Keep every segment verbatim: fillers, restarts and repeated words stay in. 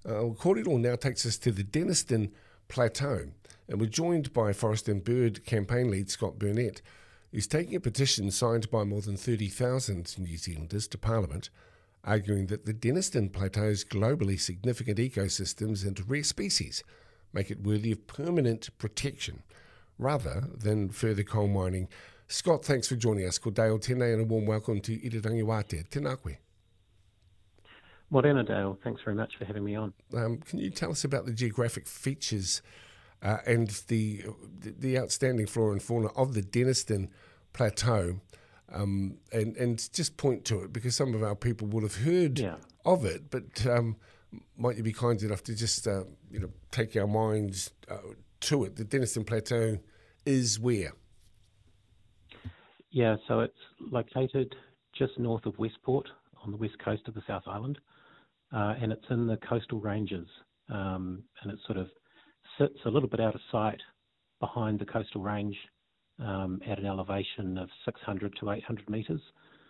Uh, Kōrero now takes us to the Denniston Plateau, and we're joined by Forest and Bird campaign lead Scott Burnett, who's taking a petition signed by more than thirty thousand New Zealanders to Parliament, arguing that the Denniston Plateau's globally significant ecosystems and rare species make it worthy of permanent protection rather than further coal mining. Scott, thanks for joining us. Ko Dale tēnei and a warm welcome to Irirangi Wātea. Tēnā koe. Morena, Dale. Thanks very much for having me on. Um, can you tell us about the geographic features uh, and the the outstanding flora and fauna of the Denniston Plateau, um, and, and just point to it, because some of our people will have heard yeah. of it, but um, might you be kind enough to just uh, you know take our minds uh, to it? The Denniston Plateau is where? Yeah, so it's located just north of Westport on the west coast of the South Island. Uh, and it's in the coastal ranges, um, and it sort of sits a little bit out of sight behind the coastal range um, at an elevation of six hundred to eight hundred metres.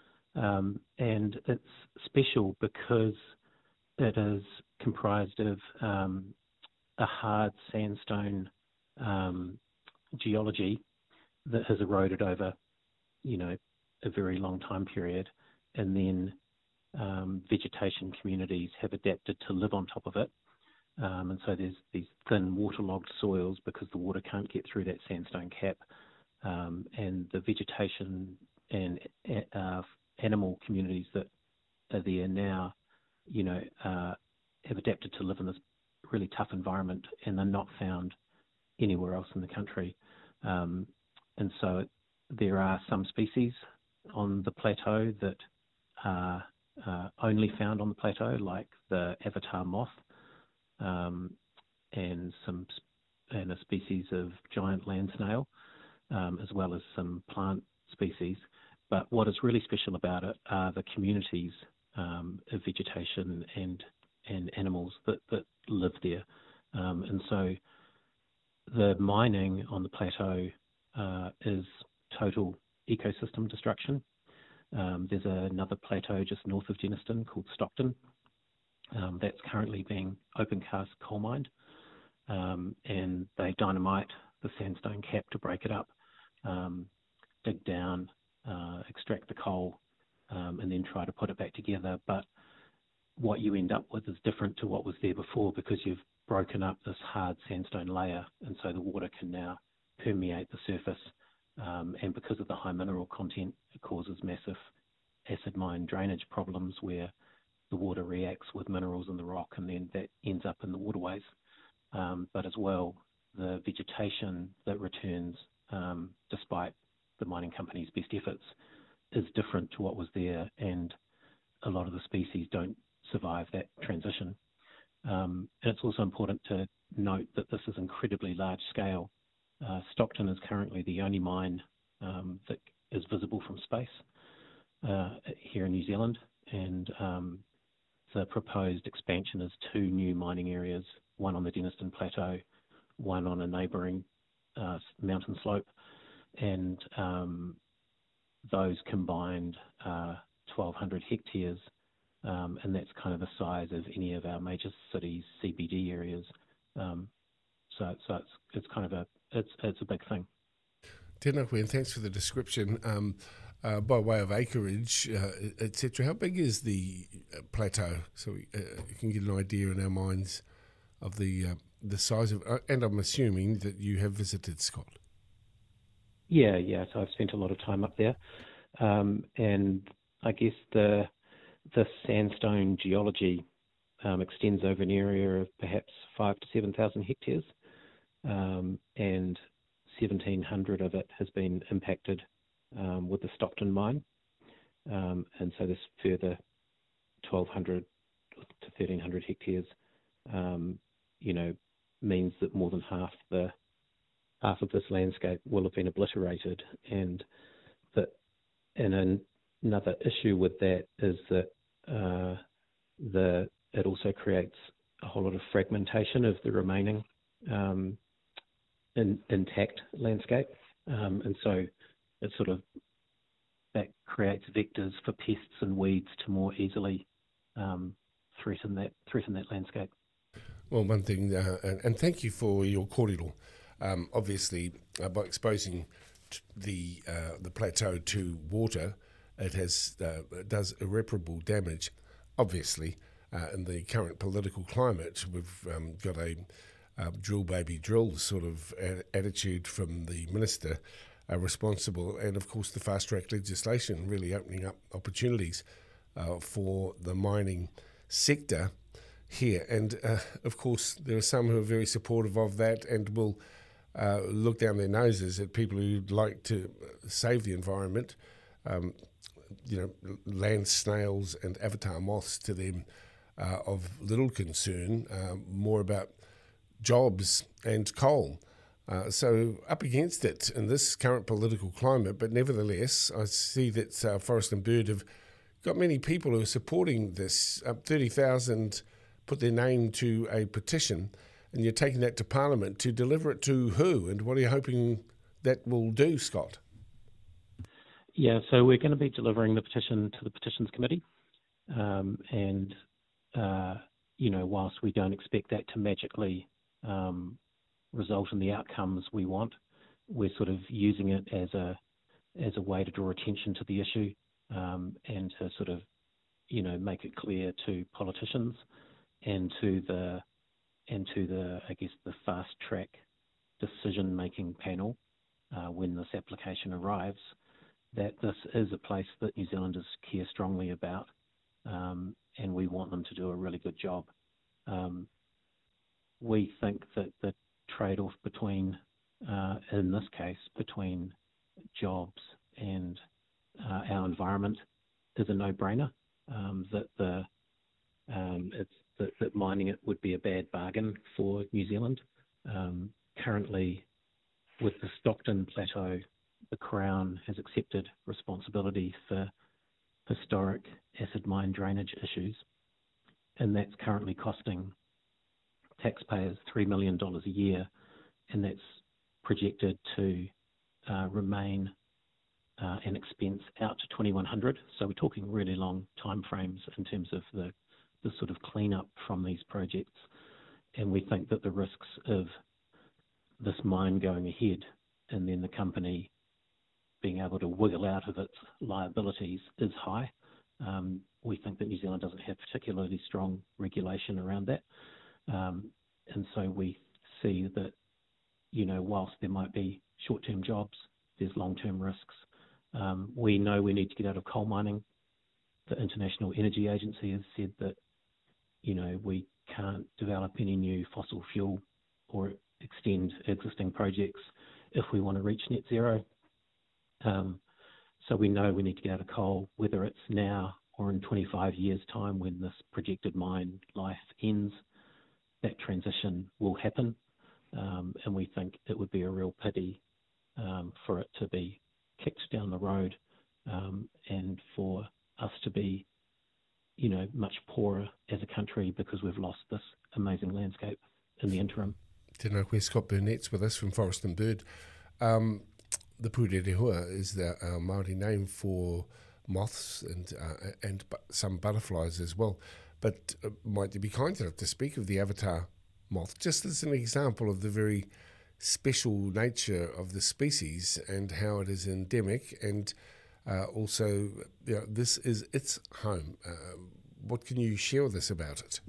Um, and it's special because it is comprised of um, a hard sandstone um, geology that has eroded over, you know, a very long time period, and then Um, vegetation communities have adapted to live on top of it. Um, and so there's these thin waterlogged soils because the water can't get through that sandstone cap. Um, and the vegetation and uh, animal communities that are there now, you know, uh, have adapted to live in this really tough environment, and they're not found anywhere else in the country. Um, and so there are some species on the plateau that are Uh, only found on the plateau, like the avatar moth, um, and some and a species of giant land snail, um, as well as some plant species. But what is really special about it are the communities um, of vegetation and and animals that, that live there. Um, and so the mining on the plateau uh, is total ecosystem destruction. Um, there's another plateau just north of Denniston called Stockton um, that's currently being open cast coal mined, um, and they dynamite the sandstone cap to break it up, um, dig down, uh, extract the coal, um, and then try to put it back together. But what you end up with is different to what was there before, because you've broken up this hard sandstone layer, and so the water can now permeate the surface. Um, and because of the high mineral content, it causes massive acid mine drainage problems where the water reacts with minerals in the rock, and then that ends up in the waterways. Um, but as well, the vegetation that returns, um, despite the mining company's best efforts, is different to what was there, and a lot of the species don't survive that transition. Um, and it's also important to note that this is incredibly large scale. Uh, Stockton is currently the only mine um, that is visible from space uh, here in New Zealand, and um, the proposed expansion is two new mining areas, one on the Denniston Plateau, one on a neighbouring uh, mountain slope, and um, those combined uh, twelve hundred hectares, um, and that's kind of the size of any of our major cities' C B D areas. Um, so, so it's it's kind of a It's it's a big thing. Tēnā koe, and thanks for the description. Um, uh, by way of acreage, uh, et cetera, how big is the uh, plateau? So we uh, can get an idea in our minds of the uh, the size of. Uh, and I'm assuming that you have visited, Scott. Yeah, yeah. So I've spent a lot of time up there, um, and I guess the the sandstone geology um, extends over an area of perhaps five to seven thousand hectares. Um, and seventeen hundred of it has been impacted um, with the Stockton mine, um, and so this further twelve hundred to thirteen hundred hectares, um, you know, means that more than half the half of this landscape will have been obliterated. And that, and an, another issue with that is that uh, the it also creates a whole lot of fragmentation of the remaining um, in, intact landscape, um, and so it sort of that creates vectors for pests and weeds to more easily um, threaten that threaten that landscape. Well, one thing, uh, and, and thank you for your kōrero. Um, obviously, uh, by exposing t- the uh, the plateau to water, it has uh, it does irreparable damage. Obviously, uh, in the current political climate, we've um, got a uh, drill baby drill sort of a- attitude from the minister uh, responsible, and of course the fast track legislation really opening up opportunities uh, for the mining sector here. And uh, of course, there are some who are very supportive of that and will uh, look down their noses at people who'd like to save the environment. Um, you know, land snails and avatar moths to them uh, of little concern, uh, more about jobs and coal. Uh, so up against it in this current political climate, but nevertheless, I see that uh, Forest and Bird have got many people who are supporting this. Uh, thirty thousand put their name to a petition, and you're taking that to Parliament to deliver it to who, and what are you hoping that will do, Scott? Yeah, so we're going to be delivering the petition to the Petitions Committee, um, and, uh, you know, whilst we don't expect that to magically um, result in the outcomes we want, we're sort of using it as a as a way to draw attention to the issue um, and to sort of, you know, make it clear to politicians and to the and to the I guess the fast track decision making panel uh, when this application arrives, that this is a place that New Zealanders care strongly about, um, and we want them to do a really good job. Um, we think that the trade-off between, uh, in this case, between jobs and uh, our environment is a no-brainer. Um, that the um, it's that, that mining it would be a bad bargain for New Zealand. Um, currently, with the Stockton Plateau, the Crown has accepted responsibility for historic acid mine drainage issues, and that's currently costing taxpayers three million dollars a year, and that's projected to uh, remain uh, an expense out to twenty-one hundred. So we're talking really long timeframes in terms of the, the sort of cleanup from these projects, and we think that the risks of this mine going ahead and then the company being able to wiggle out of its liabilities is high. Um, we think that New Zealand doesn't have particularly strong regulation around that. Um, and so we see that, you know, whilst there might be short-term jobs, there's long-term risks. Um, we know we need to get out of coal mining. The International Energy Agency has said that, you know, we can't develop any new fossil fuel or extend existing projects if we want to reach net zero. Um, so we know we need to get out of coal, whether it's now or in twenty-five years' time when this projected mine life ends. That transition will happen, um, and we think it would be a real pity um, for it to be kicked down the road um, and for us to be, you know, much poorer as a country because we've lost this amazing landscape in the interim. Tēnā koe, Scott Burnett's with us from Forest and Bird. Um, the pūrerehua is the uh, Māori name for moths and uh, and bu- some butterflies as well. But uh, might you be kind enough to speak of the avatar moth, just as an example of the very special nature of the species and how it is endemic, and uh, also, you know, this is its home. Uh, what can you share with us about it?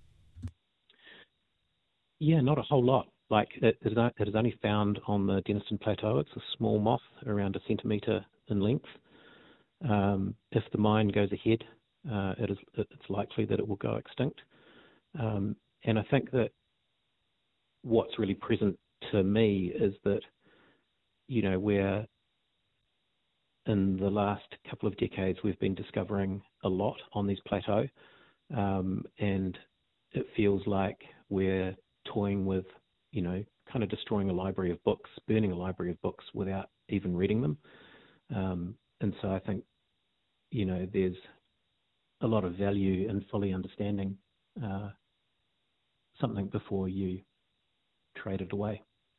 Yeah, not a whole lot. Like it, it is only found on the Denniston Plateau. It's a small moth, around a centimetre in length. Um, if the mine goes ahead, uh, it is it's likely that it will go extinct. Um, and I think that what's really present to me is that, you know, we're in the last couple of decades we've been discovering a lot on these plateaux, um, and it feels like we're toying with, you know, kind of destroying a library of books, burning a library of books without even reading them. Um, and so I think, you know, there's a lot of value in fully understanding uh, something before you trade it away.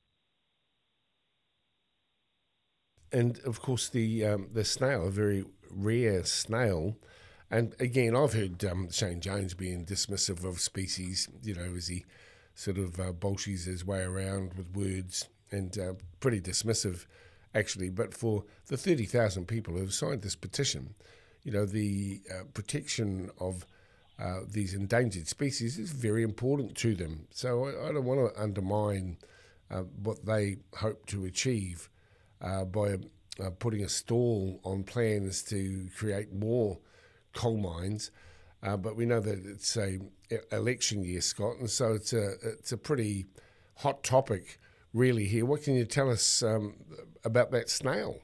And of course, the um, the snail, a very rare snail. And again, I've heard um, Shane Jones being dismissive of species. You know, is he sort of uh, bullshies his way around with words and uh, pretty dismissive, actually. But for the thirty thousand people who have signed this petition, you know, the uh, protection of uh, these endangered species is very important to them. So I, I don't want to undermine uh, what they hope to achieve uh, by uh, putting a stall on plans to create more coal mines. Uh, but we know that it's a election year, Scott, and so it's a it's a pretty hot topic, really. Here, what can you tell us um, about that snail?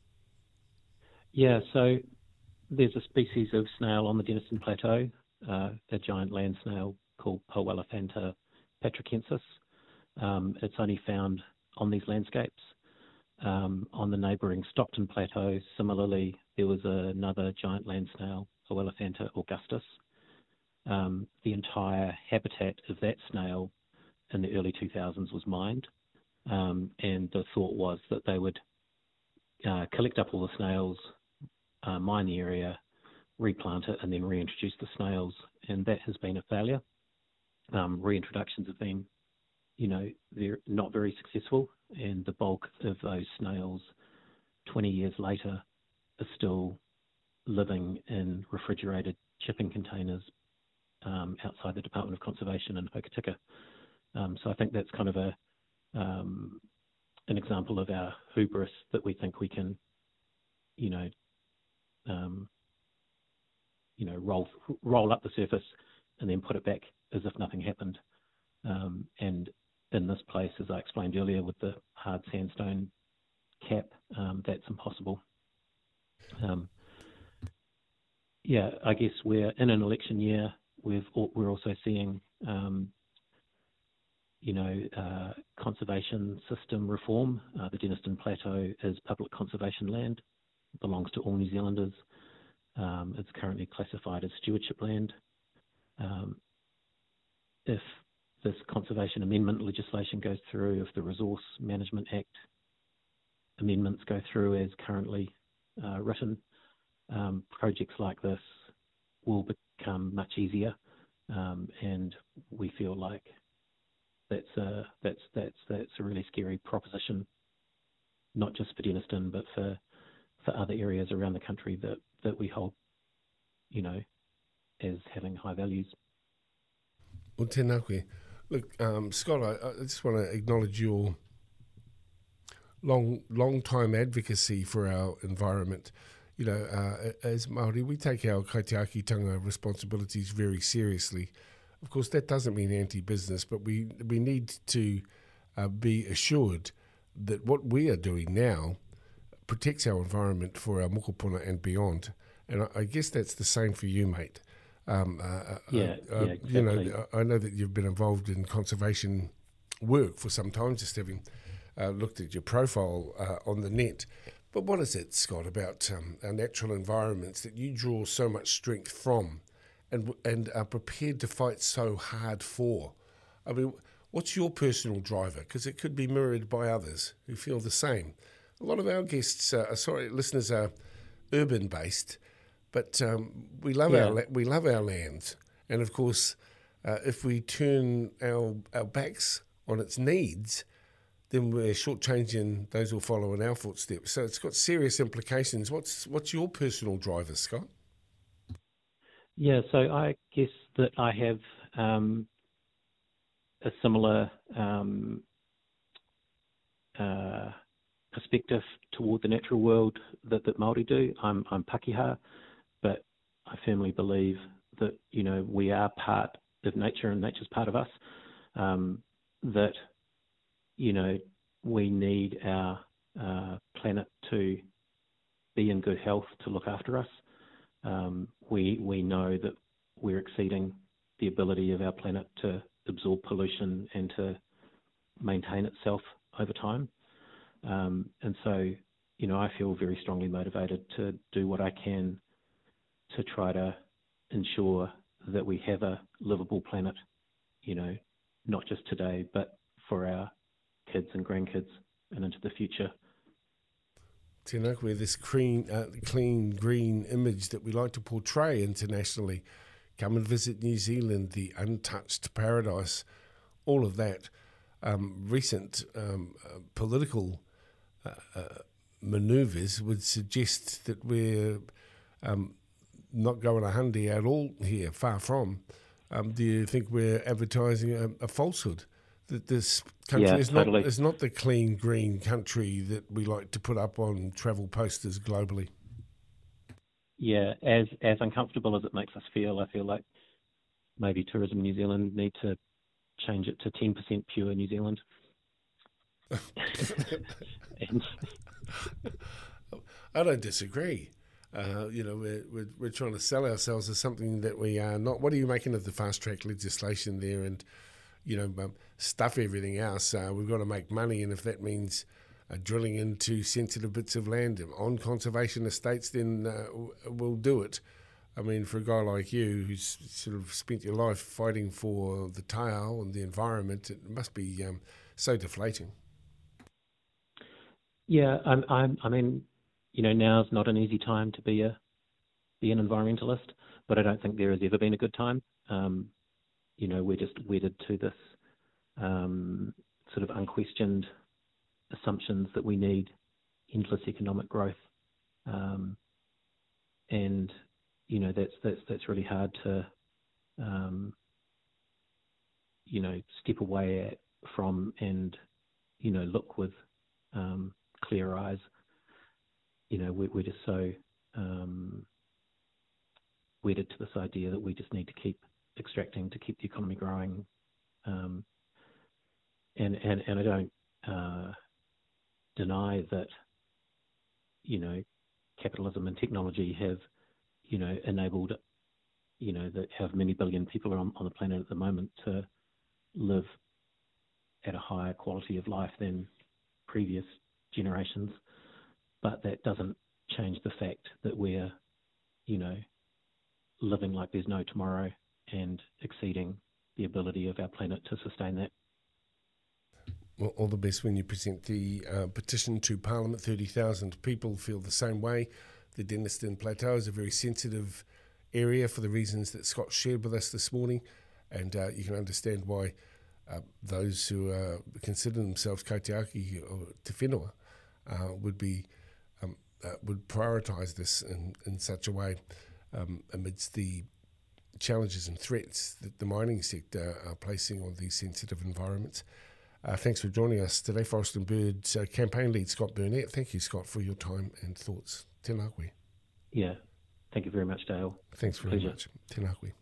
Yeah, so there's a species of snail on the Denniston Plateau, uh, a giant land snail called Poelephanta patricensis. Um, it's only found on these landscapes. Um, on the neighbouring Stockton Plateau, similarly, there was another giant land snail, Poelephanta augustus. Um, the entire habitat of that snail in the early two thousands was mined, um, and the thought was that they would uh, collect up all the snails, uh, mine the area, replant it, and then reintroduce the snails, and that has been a failure. Um, reintroductions have been, you know, they're not very successful, and the bulk of those snails twenty years later are still living in refrigerated shipping containers um, outside the Department of Conservation in Hokitika. Um, so I think that's kind of a um, an example of our hubris that we think we can, you know, um, you know, roll roll up the surface and then put it back as if nothing happened. Um, and in this place, as I explained earlier, with the hard sandstone cap, um, that's impossible. Um, yeah, I guess we're in an election year. We've we're also seeing, um, you know, uh, conservation system reform. Uh, the Denniston Plateau is public conservation land, it belongs to all New Zealanders. Um, it's currently classified as stewardship land. Um, if this conservation amendment legislation goes through, if the Resource Management Act amendments go through as currently uh, written, um, projects like this will become much easier, um, and we feel like that's a that's that's that's a really scary proposition, not just for Denniston, but for for other areas around the country that that we hold, you know, as having high values. Well, tēnā koe. Look, um, Scott, I, I just want to acknowledge your long, long time advocacy for our environment. You know, uh, as Māori, we take our kaitiakitanga responsibilities very seriously. Of course, that doesn't mean anti-business, but we we need to uh, be assured that what we are doing now protects our environment for our mokopuna and beyond. And I, I guess that's the same for you, mate. Um, uh, yeah, uh, yeah, exactly. You know, I know that you've been involved in conservation work for some time, just having uh, looked at your profile uh, on the net. But what is it, Scott, about um, our natural environments that you draw so much strength from and and are prepared to fight so hard for? I mean, what's your personal driver? Because it could be mirrored by others who feel the same. A lot of our guests, uh, sorry, listeners are urban-based, but um, we love yeah. our we love our lands, and of course, uh, if we turn our our backs on its needs, then we're shortchanging those who follow in our footsteps. So it's got serious implications. What's what's your personal driver, Scott? Yeah, so I guess that I have um, a similar um, uh, perspective toward the natural world that, that Māori do. I'm, I'm Pakeha, but I firmly believe that, you know, we are part of nature and nature's part of us, um, that, you know, we need our uh, planet to be in good health to look after us. Um, we we know that we're exceeding the ability of our planet to absorb pollution and to maintain itself over time. Um, and so, you know, I feel very strongly motivated to do what I can to try to ensure that we have a livable planet, you know, not just today, but for our kids and grandkids and into the future. Tēnā koe, this clean, uh, clean, green image that we like to portray internationally. Come and visit New Zealand, the untouched paradise. all of that, um, recent um, uh, political uh, uh, manoeuvres would suggest that we're um, not going a hundy at all here, far from. Um, do you think we're advertising a, a falsehood? That this country Yeah, is totally. not is not the clean green country that we like to put up on travel posters globally. Yeah, as as uncomfortable as it makes us feel, I feel like maybe Tourism New Zealand need to change it to ten percent pure New Zealand. and, I don't disagree. Uh, you know, we're, we're we're trying to sell ourselves as something that we are not. What are you making of the fast track legislation there, and you know, um, stuff everything else? Uh, we've got to make money, and if that means uh, drilling into sensitive bits of land on conservation estates, then uh, we'll do it. I mean, for a guy like you who's sort of spent your life fighting for the tail and the environment, it must be um, so deflating. yeah, I'm, I'm, I mean, you know, now's not an easy time to be a be an environmentalist, but I don't think there has ever been a good time. Um, you know, we're just wedded to this um, sort of unquestioned assumptions that we need endless economic growth, um, and you know that's that's that's really hard to um, you know step away at, from and you know look with um, clear eyes. You know, we're, we're just so um, wedded to this idea that we just need to keep extracting to keep the economy growing. Um, and, and, and I don't uh, deny that, you know, capitalism and technology have, you know, enabled, you know, that have many billion people on, on the planet at the moment to live at a higher quality of life than previous generations. But that doesn't change the fact that we're, you know, living like there's no tomorrow and exceeding the ability of our planet to sustain that. Well, all the best when you present the uh, petition to Parliament. thirty thousand people feel the same way. The Denniston Plateau is a very sensitive area for the reasons that Scott shared with us this morning, and uh, you can understand why uh, those who uh, consider themselves kaitiaki or te whenua uh, would be um, uh, would prioritise this in, in such a way um, amidst the challenges and threats that the mining sector are placing on these sensitive environments. Uh, thanks for joining us today, Forest and Birds uh, campaign lead Scott Burnett. Thank you, Scott, for your time and thoughts. Tēnā koe. Yeah, thank you very much, Dale. Thanks very Pleasure. much. Tēnā koe.